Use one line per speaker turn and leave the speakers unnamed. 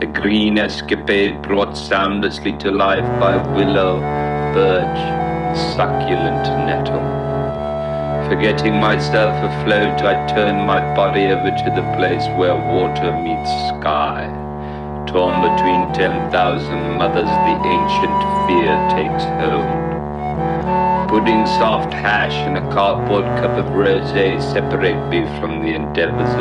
green escapade brought soundlessly to life by willow, birch, succulent nettle. Forgetting myself afloat, I turn my body over to the place where water meets sky. Torn between 10,000 mothers, the ancient fear takes hold. Pudding soft hash and a cardboard cup of rosé separate me from the endeavors